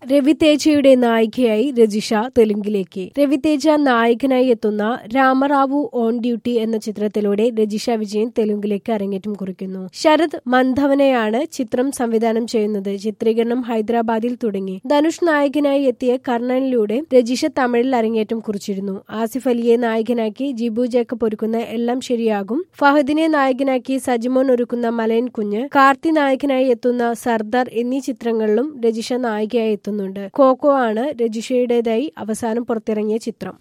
രവിതേജയുടെ നായികയായി രജിഷ തെലുങ്കിലേക്ക്. രവിതേജ നായകനായി എത്തുന്ന രാമറാവു ഓൺ ഡ്യൂട്ടി എന്ന ചിത്രത്തിലൂടെ രജിഷ വിജയൻ തെലുങ്കിലേക്ക് അരങ്ങേറ്റം കുറിക്കുന്നു. ശരത് മന്ധവനെയാണ് ചിത്രം സംവിധാനം ചെയ്യുന്നത്. ചിത്രീകരണം ഹൈദരാബാദിൽ തുടങ്ങി. ധനുഷ് നായകനായി എത്തിയ കർണനിലൂടെ രജിഷ തമിഴിൽ അരങ്ങേറ്റം കുറിച്ചിരുന്നു. ആസിഫ് അലിയെ നായകനാക്കി ജിബു ജേക്കബ് ഒരുക്കുന്ന എല്ലാം ശരിയാകും, ഫഹദിനെ നായകനാക്കി സജിമോൻ ഒരുക്കുന്ന മലയൻ കുഞ്ഞ്, കാർത്തി നായകനായി എത്തുന്ന സർദാർ എന്നീ ചിത്രങ്ങളിലും രജിഷ നായികയായി എത്തുന്നുണ്ട്. കോക്കോ ആണ് രജിഷയുടേതായി അവസാനം പുറത്തിറങ്ങിയ ചിത്രം.